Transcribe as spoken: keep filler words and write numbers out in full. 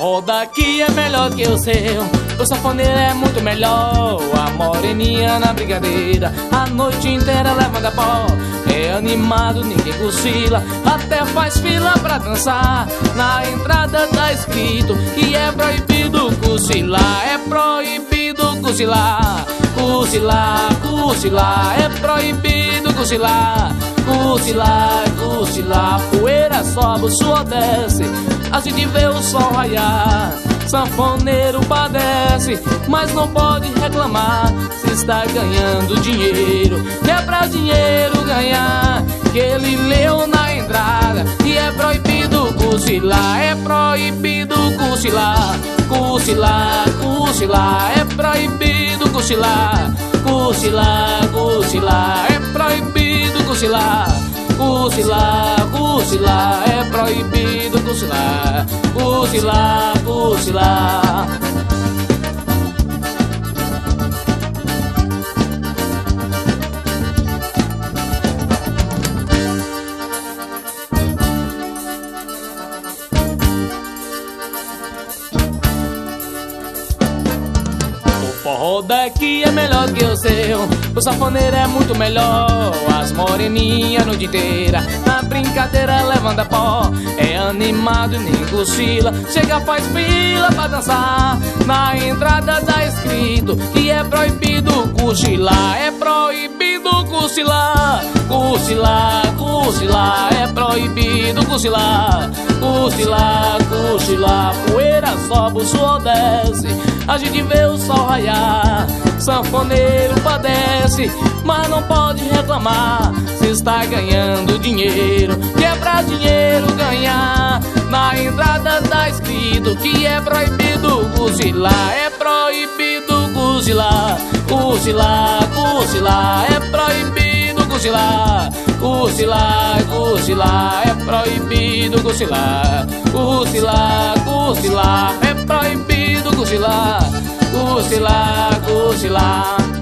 forró daqui é melhor que o seu. O sanfoneiro é muito melhor. A moreninha na brincadeira, a noite inteira levanta pó. É animado, ninguém cochila, até faz fila pra dançar. Na entrada tá escrito que é proibido cochilar. É proibido cochilar. Cochilar, cochilar, é proibido cochilar. Cochilar, cochilar, poeira sobe, o suor desce, a gente vê o sol raiar. Sanfoneiro padece, mas não pode reclamar. Se está ganhando dinheiro, é pra dinheiro ganhar. Que ele leu na entrada e é proibido cochilar. É proibido cochilar. Cochilar, cochilar, é proibido cochilar. Cochilar, cochilar, é proibido cochilar. Cochilar, cochilar, é proibido cochilar. Cochilar, cochilar. O forró daqui é melhor que o seu. O sanfoneiro é muito melhor. As moreninhas a noite inteira na brincadeira levanta pó. É animado, nem cochila, chega faz fila pra dançar. Na entrada tá escrito que é proibido cochilar. É proibido cochilar. Cochilar, cochilar, é proibido cochilar. Cochilar, cochilar, poeira sobe, o suor desce, a gente vê o sol raiar. Sanfoneiro padece, mas não pode reclamar. Se está ganhando dinheiro, que é pra dinheiro ganhar. Na entrada tá escrito que é proibido cochilar. É proibido cochilar. Cochilar, cochilar, é proibido cochilar. Cochilar, cochilar, é proibido cochilar. Cochilar, cochilar, é proibido cochilar. Cochilar, cochilar.